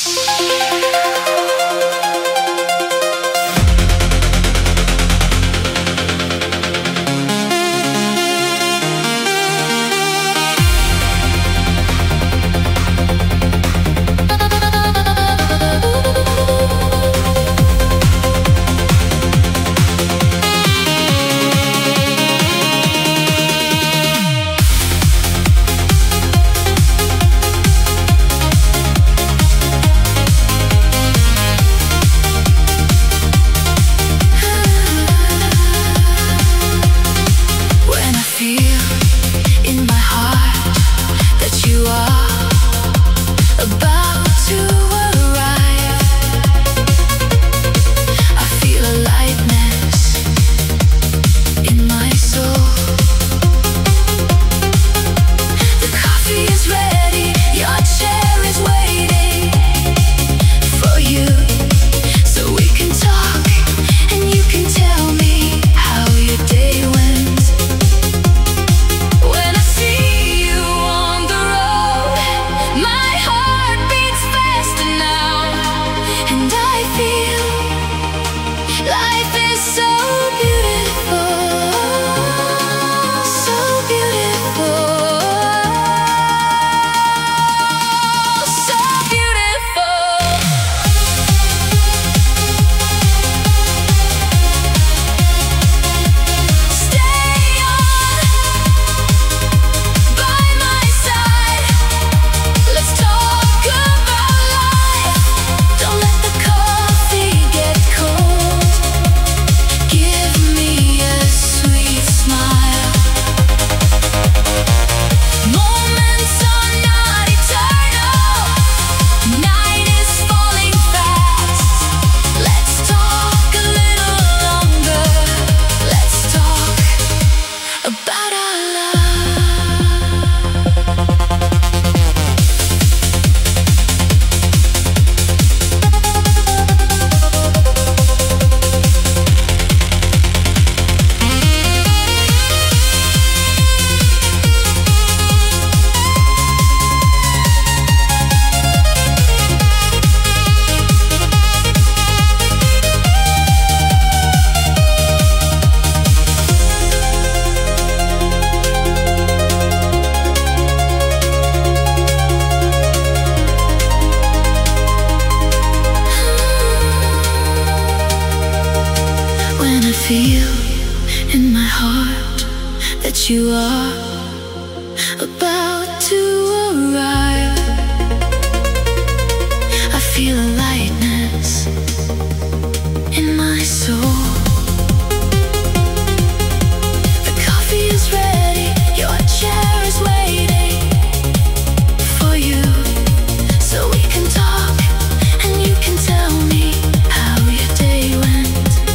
feel in my heart that you are about to arrive. I feel a lightness in my soul. The coffee is ready, your chair is waiting for you, so we can talk and you can tell me how your day went.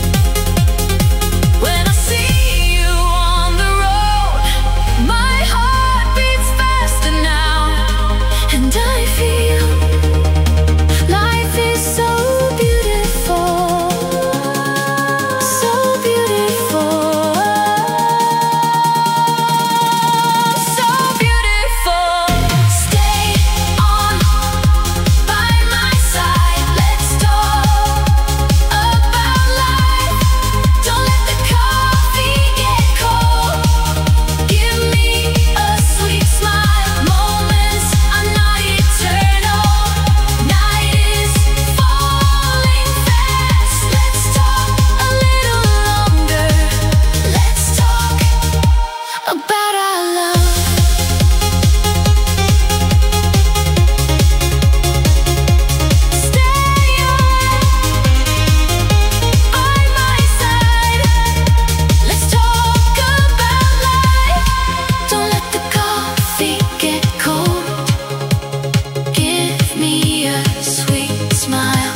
When I see you on the road, my heart beats faster now, and I feel life is so beautiful, so beautiful, so beautiful. Stay on by my side, let's talk about life. Don't let the coffee get cold. Give me a sweet smile. Moments are not eternal. Night is falling fast. Let's talk a little longer. Let's talk about our love. Stay on by my side. Let's talk about life. Don't let the coffee get cold. Give me a sweet smile.